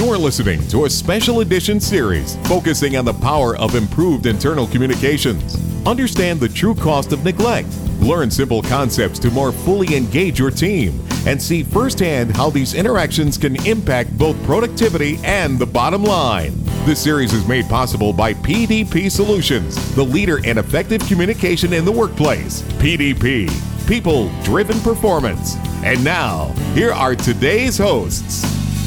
You're listening to a special edition series focusing on the power of improved internal communications. Understand the true cost of neglect. Learn simple concepts to more fully engage your team and see firsthand how these interactions can impact both productivity and the bottom line. This series is made possible by PDP Solutions, the leader in effective communication in the workplace. PDP, People-Driven Performance. And now, here are today's hosts.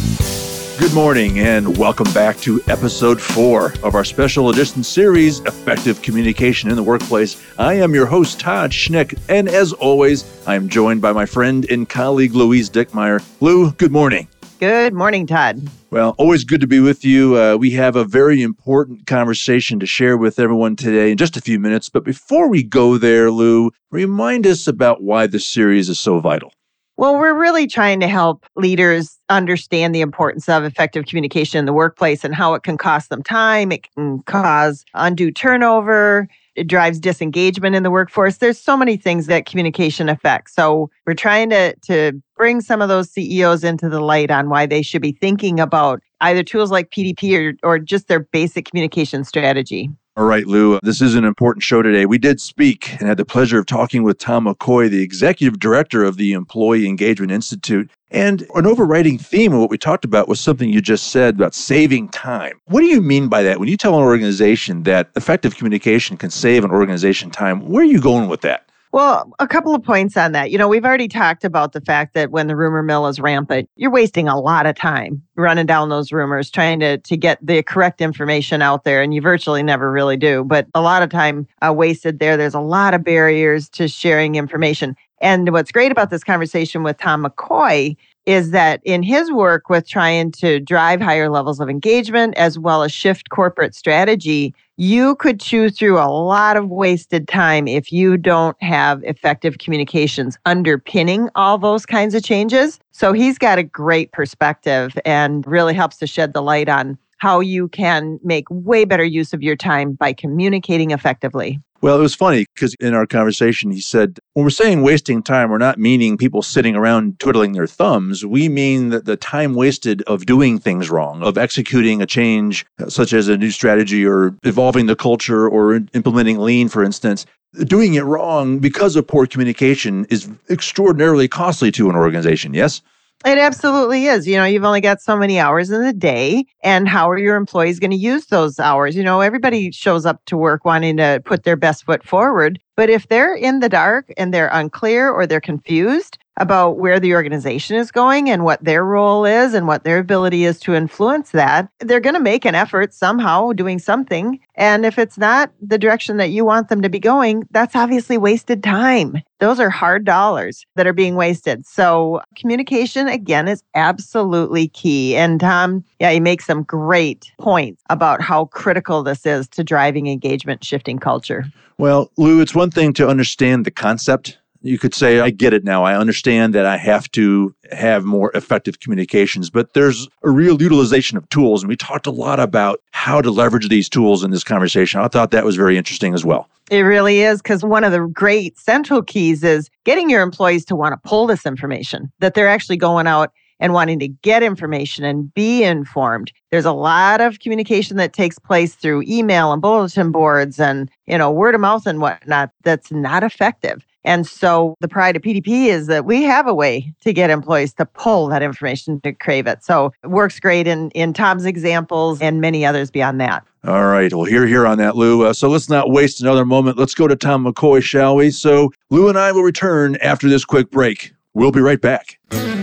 Good morning and welcome back to episode 4 of our special edition series, Effective Communication in the Workplace. I am your host, Todd Schnick, and as always, I am joined by my friend and colleague, Louise Dickmeyer. Lou, good morning. Good morning, Todd. Well, always good to be with you. We have a very important conversation to share with everyone today in just a few minutes. But before we go there, Lou, remind us about why this series is so vital. Well, we're really trying to help leaders understand the importance of effective communication in the workplace and how it can cost them time. It can cause undue turnover. It drives disengagement in the workforce. There's so many things that communication affects. So we're trying to bring some of those CEOs into the light on why they should be thinking about either tools like PDP or just their basic communication strategy. All right, Lou, this is an important show today. We did speak and had the pleasure of talking with Tom McCoy, the executive director of the Employee Engagement Institute. And an overriding theme of what we talked about was something you just said about saving time. What do you mean by that? When you tell an organization that effective communication can save an organization time, where are you going with that? Well, a couple of points on that. We've already talked about the fact that when the rumor mill is rampant, you're wasting a lot of time running down those rumors, trying to get the correct information out there, and you virtually never really do. But a lot of time wasted there. There's a lot of barriers to sharing information. And what's great about this conversation with Tom McCoy is that in his work with trying to drive higher levels of engagement as well as shift corporate strategy, you could chew through a lot of wasted time if you don't have effective communications underpinning all those kinds of changes. So he's got a great perspective and really helps to shed the light on how you can make way better use of your time by communicating effectively. Well, it was funny because in our conversation, he said, when we're saying wasting time, we're not meaning people sitting around twiddling their thumbs. We mean that the time wasted of doing things wrong, of executing a change, such as a new strategy or evolving the culture or implementing lean, for instance. Doing it wrong because of poor communication is extraordinarily costly to an organization, yes? It absolutely is. You've only got so many hours in the day, and how are your employees going to use those hours? Everybody shows up to work wanting to put their best foot forward. But if they're in the dark and they're unclear or they're confused about where the organization is going and what their role is and what their ability is to influence that, they're going to make an effort somehow doing something. And if it's not the direction that you want them to be going, that's obviously wasted time. Those are hard dollars that are being wasted. So communication, again, is absolutely key. And Tom, he makes some great points about how critical this is to driving engagement, shifting culture. Well, Lou, it's one thing to understand the concept. You could say, I get it now. I understand that I have to have more effective communications, but there's a real utilization of tools. And we talked a lot about how to leverage these tools in this conversation. I thought that was very interesting as well. It really is, because one of the great central keys is getting your employees to want to pull this information, that they're actually going out and wanting to get information and be informed. There's a lot of communication that takes place through email and bulletin boards and, word of mouth and whatnot that's not effective. And so the pride of PDP is that we have a way to get employees to pull that information, to crave it. So it works great in Tom's examples and many others beyond that. All right. Well, hear on that, Lou. So let's not waste another moment. Let's go to Tom McCoy, shall we? So Lou and I will return after this quick break. We'll be right back.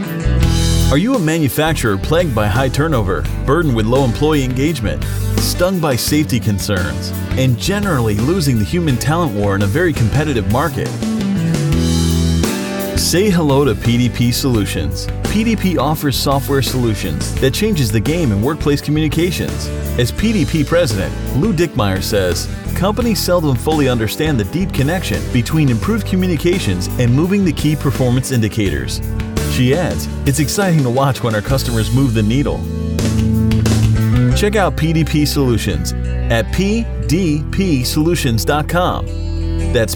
Are you a manufacturer plagued by high turnover, burdened with low employee engagement, stung by safety concerns, and generally losing the human talent war in a very competitive market? Say hello to PDP Solutions. PDP offers software solutions that changes the game in workplace communications. As PDP president, Lou Dickmeyer says, companies seldom fully understand the deep connection between improved communications and moving the key performance indicators. She adds, it's exciting to watch when our customers move the needle. Check out PDP Solutions at pdpsolutions.com. That's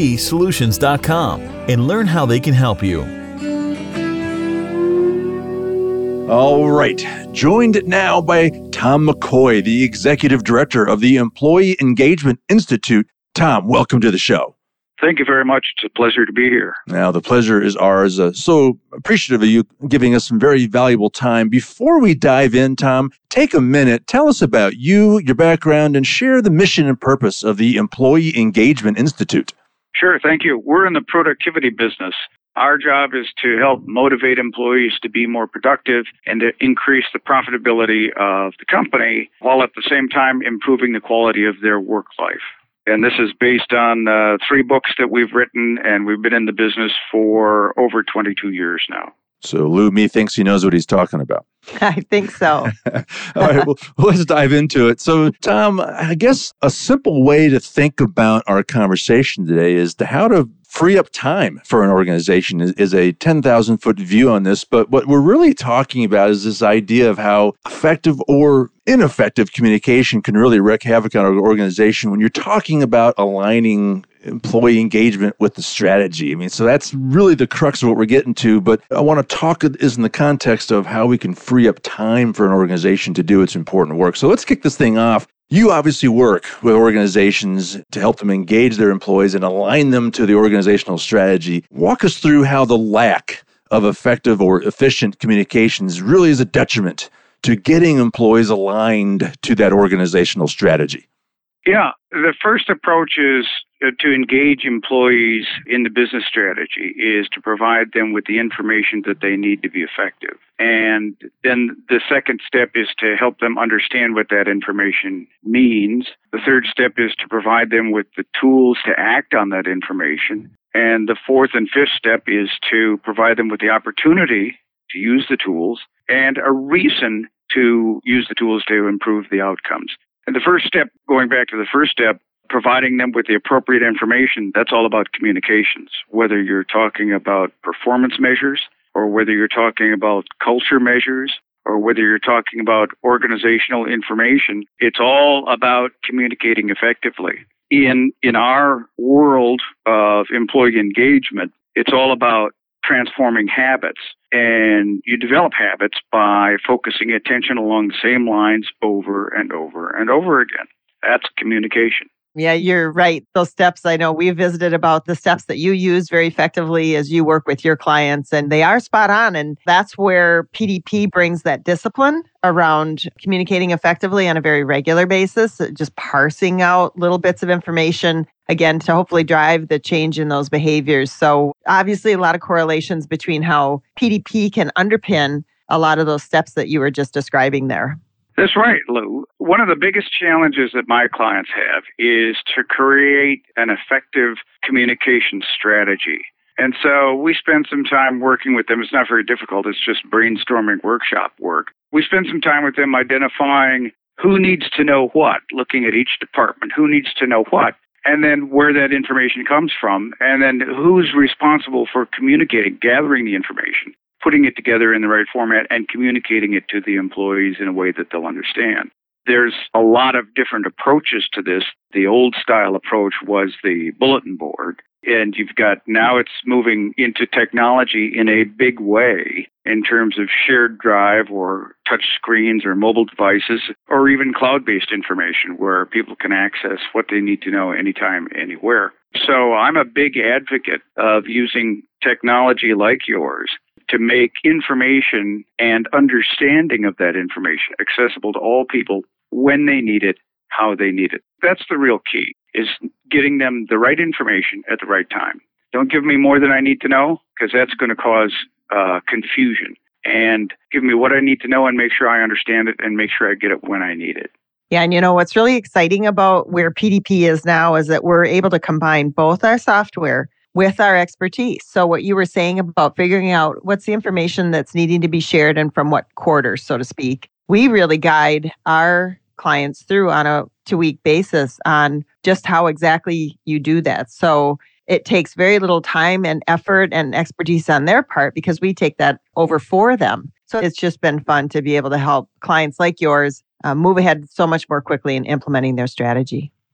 pdpsolutions.com and learn how they can help you. All right. Joined now by Tom McCoy, the Executive Director of the Employee Engagement Institute. Tom, welcome to the show. Thank you very much. It's a pleasure to be here. Now, the pleasure is ours. So appreciative of you giving us some very valuable time. Before we dive in, Tom, take a minute. Tell us about you, your background, and share the mission and purpose of the Employee Engagement Institute. Sure. Thank you. We're in the productivity business. Our job is to help motivate employees to be more productive and to increase the profitability of the company while at the same time improving the quality of their work life. And this is based on 3 books that we've written, and we've been in the business for over 22 years now. So Lou Me thinks he knows what he's talking about. I think so. All right, well, let's dive into it. So, Tom, I guess a simple way to think about our conversation today is how to free up time for an organization is a 10,000-foot view on this. But what we're really talking about is this idea of how effective or ineffective communication can really wreak havoc on an organization when you're talking about aligning employee engagement with the strategy. I mean, so that's really the crux of what we're getting to. But I want to talk is in the context of how we can free up time for an organization to do its important work. So let's kick this thing off. You obviously work with organizations to help them engage their employees and align them to the organizational strategy. Walk us through how the lack of effective or efficient communications really is a detriment to getting employees aligned to that organizational strategy. Yeah, the first approach is to engage employees in the business strategy is to provide them with the information that they need to be effective. And then the second step is to help them understand what that information means. The third step is to provide them with the tools to act on that information. And the fourth and fifth step is to provide them with the opportunity to use the tools and a reason to use the tools to improve the outcomes. And the first step, going back to the first step, providing them with the appropriate information, that's all about communications, whether you're talking about performance measures or whether you're talking about culture measures or whether you're talking about organizational information. It's all about communicating effectively. In our world of employee engagement, it's all about transforming habits. And you develop habits by focusing attention along the same lines over and over and over again. That's communication. Yeah, you're right. Those steps, I know we visited about the steps that you use very effectively as you work with your clients, and they are spot on. And that's where PDP brings that discipline around communicating effectively on a very regular basis, just parsing out little bits of information, again, to hopefully drive the change in those behaviors. So obviously a lot of correlations between how PDP can underpin a lot of those steps that you were just describing there. That's right, Lou. One of the biggest challenges that my clients have is to create an effective communication strategy. And so we spend some time working with them. It's not very difficult. It's just brainstorming workshop work. We spend some time with them identifying who needs to know what, looking at each department, who needs to know what, and then where that information comes from, and then who's responsible for communicating, gathering the information, putting it together in the right format, and communicating it to the employees in a way that they'll understand. There's a lot of different approaches to this. The old style approach was the bulletin board. And now it's moving into technology in a big way in terms of shared drive or touch screens or mobile devices or even cloud-based information where people can access what they need to know anytime, anywhere. So I'm a big advocate of using technology like yours to make information and understanding of that information accessible to all people when they need it, how they need it. That's the real key, is getting them the right information at the right time. Don't give me more than I need to know, because that's going to cause confusion. And give me what I need to know and make sure I understand it and make sure I get it when I need it. Yeah, and what's really exciting about where PDP is now is that we're able to combine both our software with our expertise. So what you were saying about figuring out what's the information that's needing to be shared and from what quarter, so to speak, we really guide our clients through on a 2-week basis on just how exactly you do that. So it takes very little time and effort and expertise on their part because we take that over for them. So it's just been fun to be able to help clients like yours move ahead so much more quickly in implementing their strategy.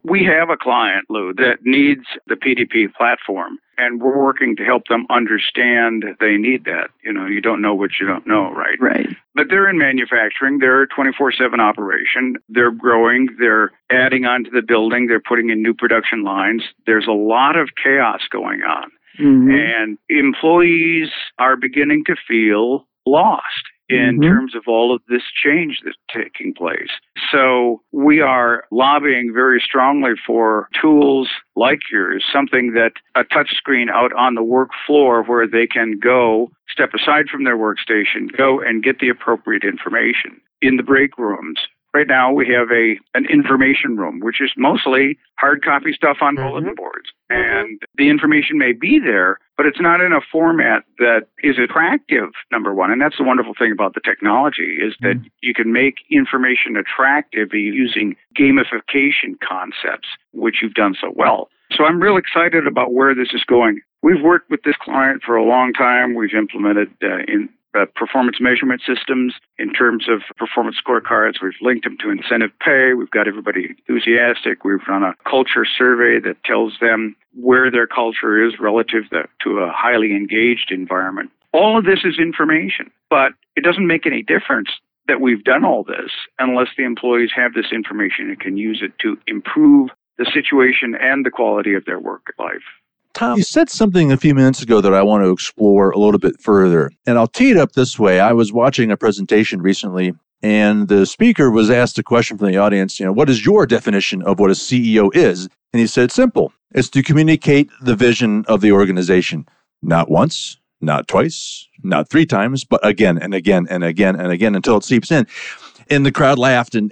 We have a client, Lou, that needs the PDP platform, and we're working to help them understand they need that. You don't know what you don't know, right? Right. But they're in manufacturing. They're a 24/7 operation. They're growing. They're adding on to the building. They're putting in new production lines. There's a lot of chaos going on. Mm-hmm. And employees are beginning to feel lost in terms of all of this change that's taking place. So we are lobbying very strongly for tools like yours, something that a touch screen out on the work floor where they can go, step aside from their workstation, go and get the appropriate information. In the break rooms, right now we have an information room, which is mostly hard copy stuff on bulletin boards. And the information may be there, but it's not in a format that is attractive, number one. And that's the wonderful thing about the technology is that you can make information attractive using gamification concepts, which you've done so well. So I'm real excited about where this is going. We've worked with this client for a long time. We've implemented performance measurement systems in terms of performance scorecards. We've linked them to incentive pay. We've got everybody enthusiastic. We've run a culture survey that tells them where their culture is relative to a highly engaged environment. All of this is information, but it doesn't make any difference that we've done all this unless the employees have this information and can use it to improve the situation and the quality of their work life. Tom, you said something a few minutes ago that I want to explore a little bit further. And I'll tee it up this way. I was watching a presentation recently, and the speaker was asked a question from the audience, what is your definition of what a CEO is? And he said, simple. It's to communicate the vision of the organization. Not once, not twice, not 3 times, but again and again and again and again until it seeps in. And the crowd laughed and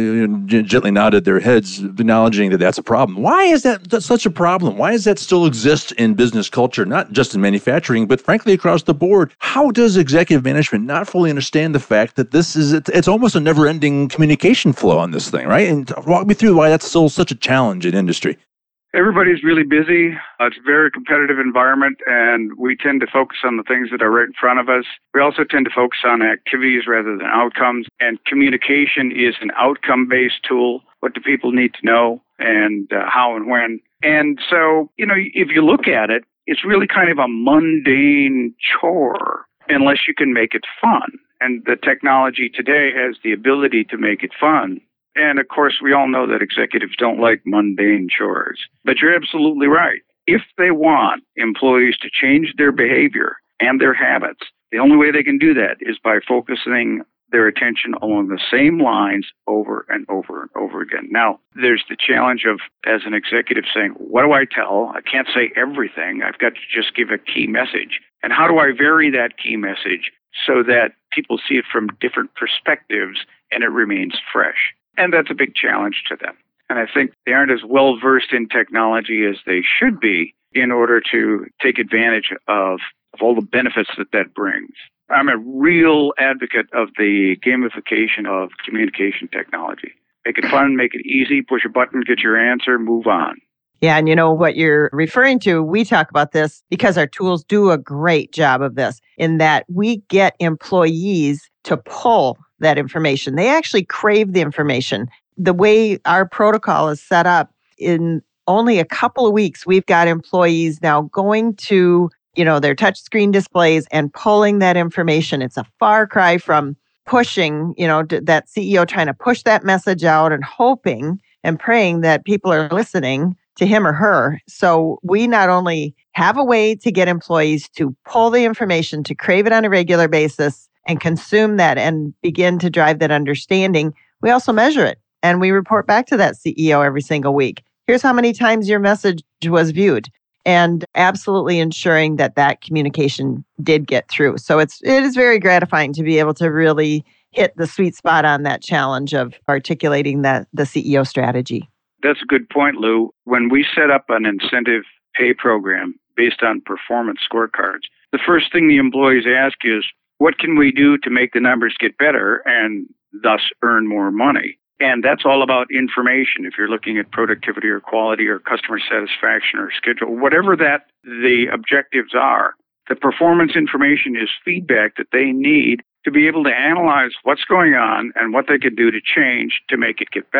gently nodded their heads, acknowledging that that's a problem. Why is that such a problem? Why does that still exist in business culture, not just in manufacturing, but frankly across the board? How does executive management not fully understand the fact that it's almost a never-ending communication flow on this thing, right? And walk me through why that's still such a challenge in industry. Everybody's really busy. It's a very competitive environment, and we tend to focus on the things that are right in front of us. We also tend to focus on activities rather than outcomes, and communication is an outcome-based tool. What do people need to know, and how and when? And so, if you look at it, it's really kind of a mundane chore unless you can make it fun. And the technology today has the ability to make it fun. And of course, we all know that executives don't like mundane chores. But you're absolutely right. If they want employees to change their behavior and their habits, the only way they can do that is by focusing their attention along the same lines over and over and over again. Now, there's the challenge of, as an executive, saying, what do I tell? I can't say everything. I've got to just give a key message. And how do I vary that key message so that people see it from different perspectives and it remains fresh? And that's a big challenge to them. And I think they aren't as well versed in technology as they should be in order to take advantage of all the benefits that brings. I'm a real advocate of the gamification of communication technology. Make it fun, make it easy, push a button, get your answer, move on. Yeah, and what you're referring to, we talk about this because our tools do a great job of this in that we get employees to pull that information. They actually crave the information. The way our protocol is set up, in only a couple of weeks, we've got employees now going to, their touchscreen displays and pulling that information. It's a far cry from pushing, that CEO trying to push that message out and hoping and praying that people are listening to him or her. So we not only have a way to get employees to pull the information, to crave it on a regular basis, and consume that and begin to drive that understanding, we also measure it. And we report back to that CEO every single week. Here's how many times your message was viewed. And absolutely ensuring that communication did get through. So it is very gratifying to be able to really hit the sweet spot on that challenge of articulating the CEO strategy. That's a good point, Lou. When we set up an incentive pay program based on performance scorecards, the first thing the employees ask is, what can we do to make the numbers get better and thus earn more money? And that's all about information. If you're looking at productivity or quality or customer satisfaction or schedule, whatever the objectives are, the performance information is feedback that they need to be able to analyze what's going on and what they can do to change to make it get better.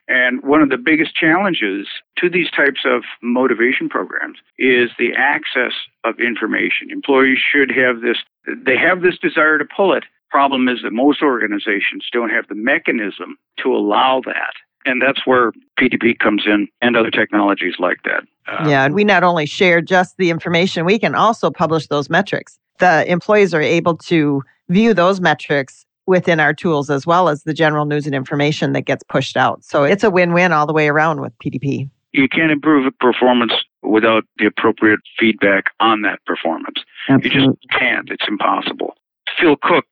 And one of the biggest challenges to these types of motivation programs is the access of information. Employees should have they have this desire to pull it. Problem is that most organizations don't have the mechanism to allow that. And that's where PDP comes in and other technologies like that. And we not only share just the information, we can also publish those metrics. The employees are able to view those metrics within our tools as well as the general news and information that gets pushed out. So it's a win-win all the way around with PDP. You can't improve performance without the appropriate feedback on that performance. Absolutely. You just can't. It's impossible. Phil Cook,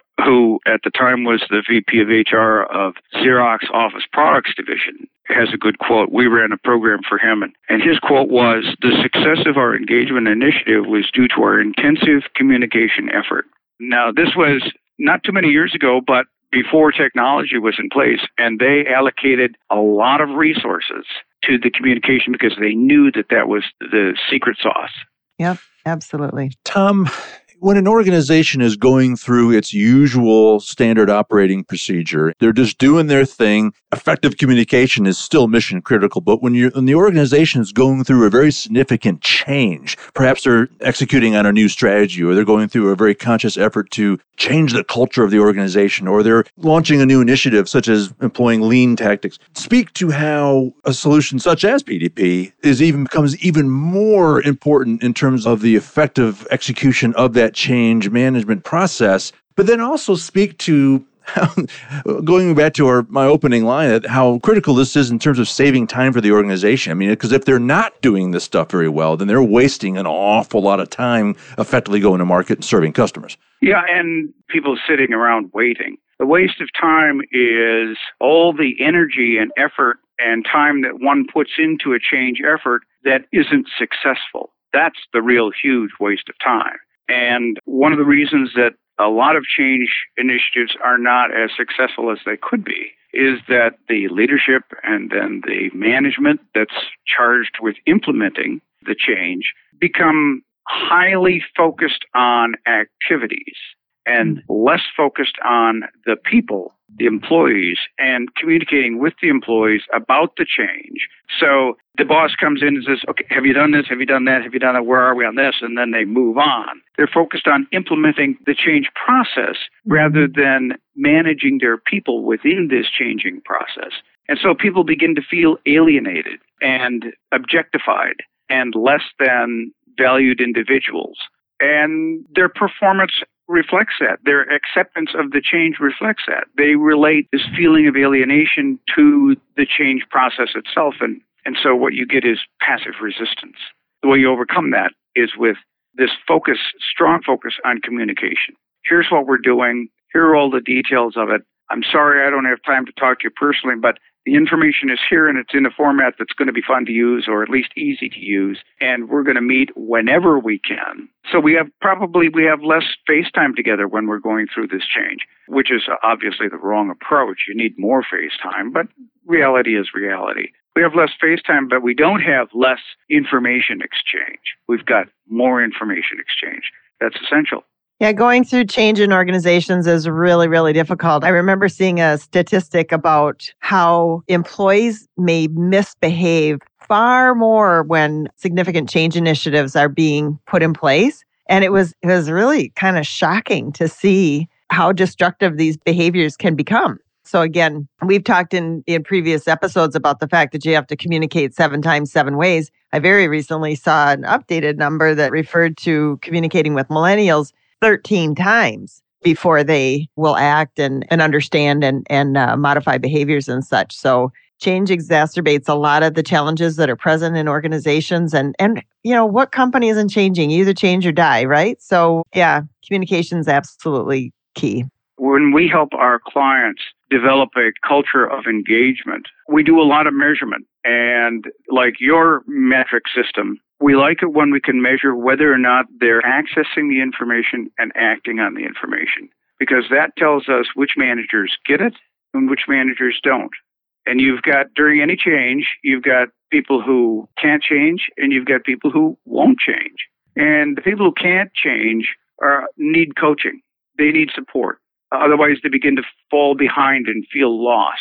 who at the time was the VP of HR of Xerox Office Products Division, has a good quote. We ran a program for him, and his quote was, "The success of our engagement initiative was due to our intensive communication effort." Now, this was not too many years ago, but before technology was in place, and they allocated a lot of resources to the communication because they knew that that was the secret sauce. Yep, absolutely. Tom, when an organization is going through its usual standard operating procedure, they're just doing their thing. Effective communication is still mission critical, but when the organization is going through a very significant change, perhaps they're executing on a new strategy, or they're going through a very conscious effort to change the culture of the organization, or they're launching a new initiative such as employing lean tactics. Speak to how a solution such as PDP becomes even more important in terms of the effective execution of that change management process, but then also speak to how, going back to my opening line, how critical this is in terms of saving time for the organization. I mean, because if they're not doing this stuff very well, then they're wasting an awful lot of time effectively going to market and serving customers. Yeah, and people sitting around waiting. The waste of time is all the energy and effort and time that one puts into a change effort that isn't successful. That's the real huge waste of time. And one of the reasons that a lot of change initiatives are not as successful as they could be is that the leadership and then the management that's charged with implementing the change become highly focused on activities and less focused on the people, the employees, and communicating with the employees about the change. So the boss comes in and says, okay, have you done this? Have you done that? Have you done that? Where are we on this? And then they move on. They're focused on implementing the change process rather than managing their people within this changing process. And so people begin to feel alienated and objectified and less than valued individuals. And their performance reflects that. Their acceptance of the change reflects that. They relate this feeling of alienation to the change process itself. And so what you get is passive resistance. The way you overcome that is with this focus, strong focus on communication. Here's what we're doing. Here are all the details of it. I'm sorry I don't have time to talk to you personally, but the information is here and it's in a format that's going to be fun to use or at least easy to use. And we're going to meet whenever we can. So we have less face time together when we're going through this change, which is obviously the wrong approach. You need more face time, but reality is reality. We have less face time, but we don't have less information exchange. We've got more information exchange. That's essential. Yeah, going through change in organizations is really, really difficult. I remember seeing a statistic about how employees may misbehave far more when significant change initiatives are being put in place. And it was really kind of shocking to see how destructive these behaviors can become. So again, we've talked in previous episodes about the fact that you have to communicate 7 times, 7 ways. I very recently saw an updated number that referred to communicating with millennials 13 times before they will act and understand and modify behaviors and such. So change exacerbates a lot of the challenges that are present in organizations. And you know, what company isn't changing? You either change or die, right? So yeah, communication is absolutely key. When we help our clients develop a culture of engagement, we do a lot of measurement. And like your metric system, we like it when we can measure whether or not they're accessing the information and acting on the information, because that tells us which managers get it and which managers don't. And you've got, during any change, you've got people who can't change and you've got people who won't change. And the people who can't change need coaching. They need support. Otherwise, they begin to fall behind and feel lost.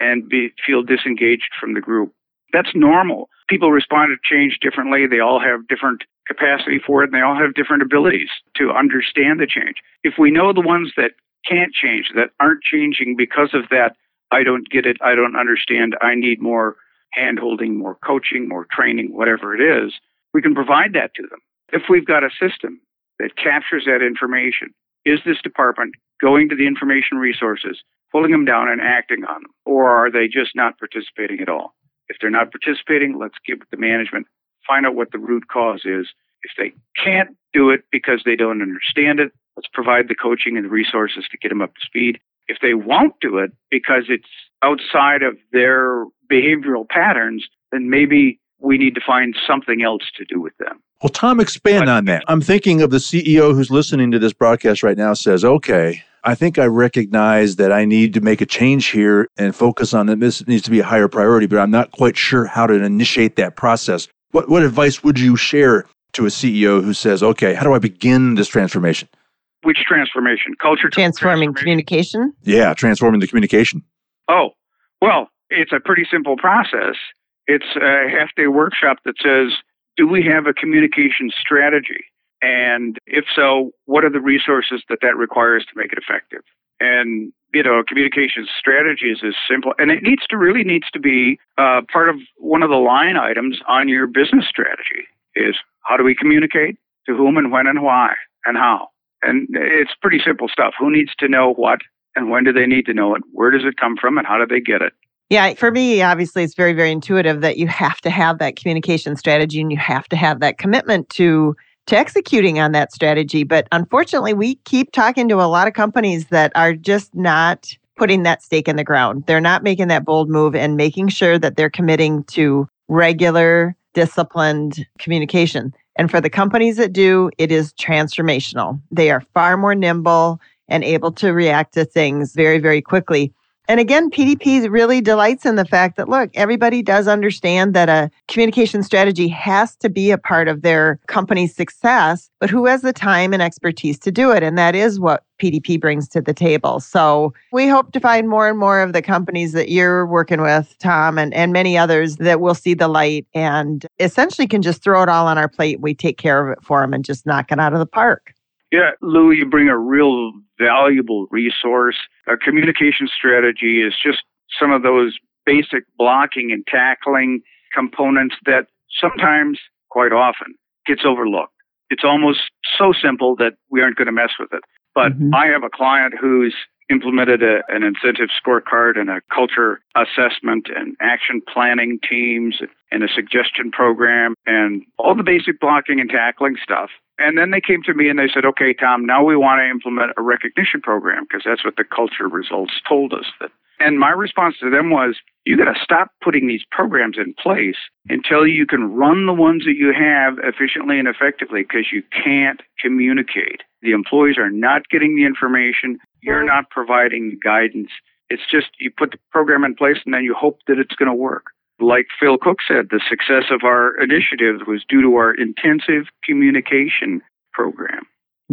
and feel disengaged from the group. That's normal. People respond to change differently. They all have different capacity for it, and they all have different abilities to understand the change. If we know the ones that can't change, that aren't changing because of that, I don't get it, I don't understand, I need more hand-holding, more coaching, more training, whatever it is, we can provide that to them. If we've got a system that captures that information, is this department going to the information resources, pulling them down and acting on them, or are they just not participating at all? If they're not participating, let's give the management, find out what the root cause is. If they can't do it because they don't understand it, let's provide the coaching and the resources to get them up to speed. If they won't do it because it's outside of their behavioral patterns, then maybe we need to find something else to do with them. Well, Tom, expand on that. I'm thinking of the CEO who's listening to this broadcast right now says, okay, I think I recognize that I need to make a change here and focus on it. This needs to be a higher priority, but I'm not quite sure how to initiate that process. What advice would you share to a CEO who says, okay, how do I begin this transformation? Which transformation? Culture transforming communication? Yeah, transforming the communication. Oh, well, it's a pretty simple process. It's a half-day workshop that says, do we have a communication strategy? And if so, what are the resources that requires to make it effective? And, communication strategy is as simple, and it really needs to be part of one of the line items on your business strategy is how do we communicate, to whom and when and why and how? And it's pretty simple stuff. Who needs to know what and when do they need to know it? Where does it come from and how do they get it? Yeah, for me, obviously, it's very, very intuitive that you have to have that communication strategy and you have to have that commitment to executing on that strategy. But unfortunately, we keep talking to a lot of companies that are just not putting that stake in the ground. They're not making that bold move and making sure that they're committing to regular, disciplined communication. And for the companies that do, it is transformational. They are far more nimble and able to react to things very, very quickly. And again, PDP really delights in the fact that, look, everybody does understand that a communication strategy has to be a part of their company's success, but who has the time and expertise to do it? And that is what PDP brings to the table. So we hope to find more and more of the companies that you're working with, Tom, and many others that will see the light and essentially can just throw it all on our plate. We take care of it for them and just knock it out of the park. Yeah, Lou, you bring a real valuable resource. A communication strategy is just some of those basic blocking and tackling components that sometimes, quite often, gets overlooked. It's almost so simple that we aren't going to mess with it. But I have a client who's implemented an incentive scorecard and a culture assessment and action planning teams and a suggestion program and all the basic blocking and tackling stuff. And then they came to me and they said, okay, Tom, now we want to implement a recognition program because that's what the culture results told us. And my response to them was, you got to stop putting these programs in place until you can run the ones that you have efficiently and effectively because you can't communicate. The employees are not getting the information. You're not providing guidance. It's just you put the program in place and then you hope that it's going to work. Like Phil Cook said, the success of our initiative was due to our intensive communication program.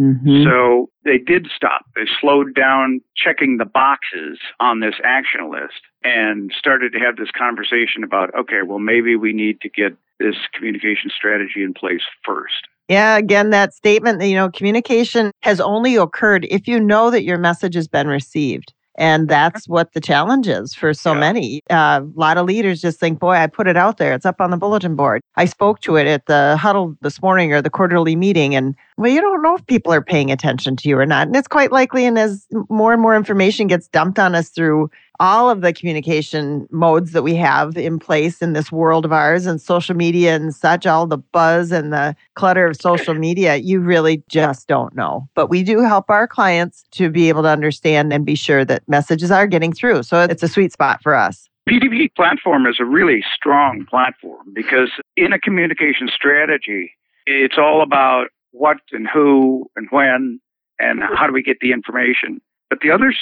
So they did stop. They slowed down checking the boxes on this action list and started to have this conversation about, okay, well, maybe we need to get this communication strategy in place first. Yeah, again, that statement that, communication has only occurred if you know that your message has been received. And that's what the challenge is for so many. A lot of leaders just think, boy, I put it out there. It's up on the bulletin board. I spoke to it at the huddle this morning or the quarterly meeting. And, well, you don't know if people are paying attention to you or not. And it's quite likely. And as more and more information gets dumped on us through all of the communication modes that we have in place in this world of ours and social media and such, all the buzz and the clutter of social media, you really just don't know. But we do help our clients to be able to understand and be sure that messages are getting through. So it's a sweet spot for us. PDP platform is a really strong platform because in a communication strategy, it's all about what and who and when and how do we get the information. But the other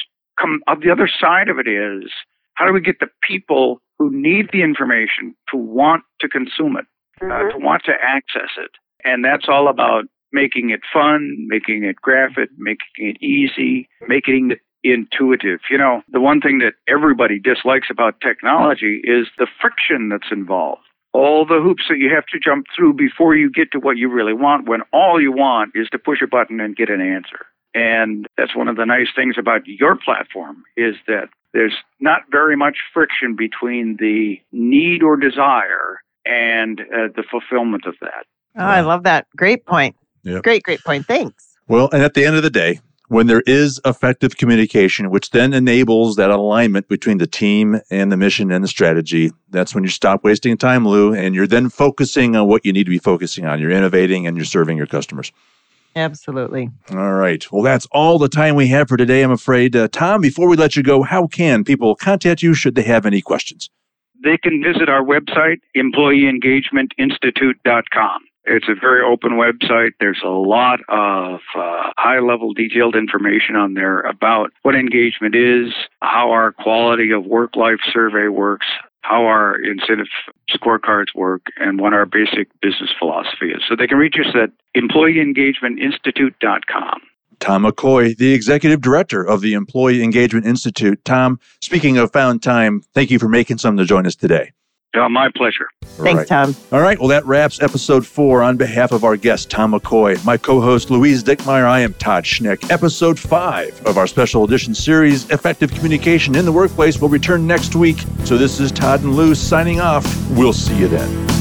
side of it is, how do we get the people who need the information to want to consume it, to want to access it? And that's all about making it fun, making it graphic, making it easy, making it intuitive. You know, the one thing that everybody dislikes about technology is the friction that's involved. All the hoops that you have to jump through before you get to what you really want, when all you want is to push a button and get an answer. And that's one of the nice things about your platform, is that there's not very much friction between the need or desire and the fulfillment of that. Oh, I love that. Great point. Yep. Great point. Thanks. Well, and at the end of the day, when there is effective communication, which then enables that alignment between the team and the mission and the strategy, that's when you stop wasting time, Lou, and you're then focusing on what you need to be focusing on. You're innovating and you're serving your customers. Absolutely. All right. Well, that's all the time we have for today, I'm afraid. Tom, before we let you go, how can people contact you should they have any questions? They can visit our website, employeeengagementinstitute.com. It's a very open website. There's a lot of high-level detailed information on there about what engagement is, how our quality of work-life survey works, how our incentive scorecards work, and what our basic business philosophy is. So they can reach us at employeeengagementinstitute.com. Tom McCoy, the Executive Director of the Employee Engagement Institute. Tom, speaking of found time, thank you for making some to join us today. My pleasure. Thanks, Tom. All right. Well, that wraps episode 4 on behalf of our guest, Tom McCoy. My co-host, Louise Dickmeyer. I am Todd Schneck. Episode 5 of our special edition series, Effective Communication in the Workplace, will return next week. So this is Todd and Lou signing off. We'll see you then.